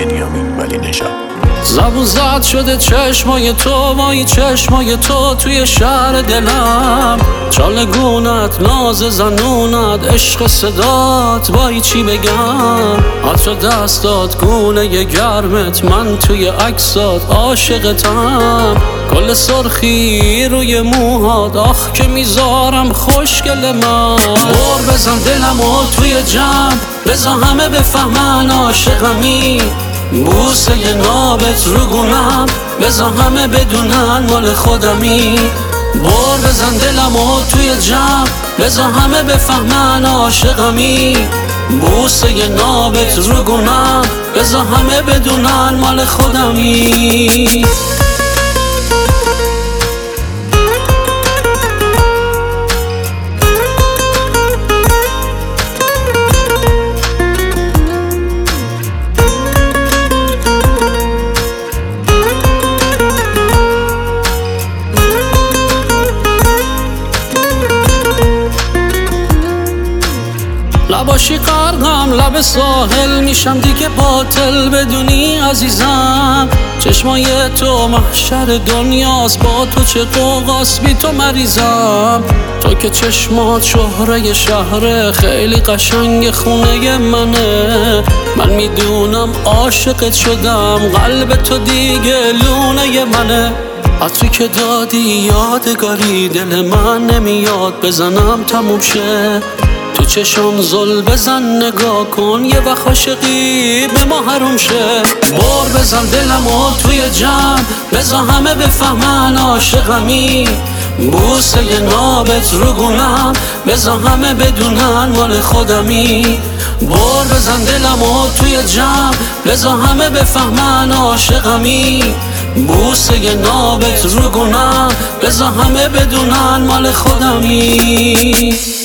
بنیامین ولی نژاد. زبون زد شده چشمای تو، وای چشمای تو توی شهر دلم، چالگونت، ناز زنونت، عشق صدات، وای چی بگم. عطر دستات، گونه گرمت، من توی عکسات عاشقتم. کل سرخی روی موهات، آخ که میذارم خوشگل من. بر بزن دلمو توی جمع، بزا همه بفهمن عاشقمی. بوسه نابت رو گونم، بزا همه بدونن مال خودمی. بر بزن دلمو توی جمع، بزا همه بفهمن عاشقمی. بوسه نابت رو گونم، بزا همه بدونن مال خودمی. لباشی غرقم لب ساحل میشم دیگه باطل بدونی عزیزم. چشمای تو محشر دنیاست، با تو چه قوقاست بی تو مریضم. تو که چشمات شهره شهره، خیلی قشنگ خونه منه. من میدونم عاشقت شدم، قلب تو دیگه لونه منه. عطری که دادی یادگاری، دل من نمیاد بزنم تموم شه. تو چشم زل بزن نگاه کن، یه وقت عاشقی به ما حروم شه. بر بزن دلمو توی جمع، بزا همه بفهمن عاشقمی. بوسه نابت رو گونم، بزا همه بدونن مال خودمی. بر بزن دلمو توی جمع، بزا همه بفهمن عاشقمی. بوسه نابت رو گونم، بزا همه بدونن مال خودمی.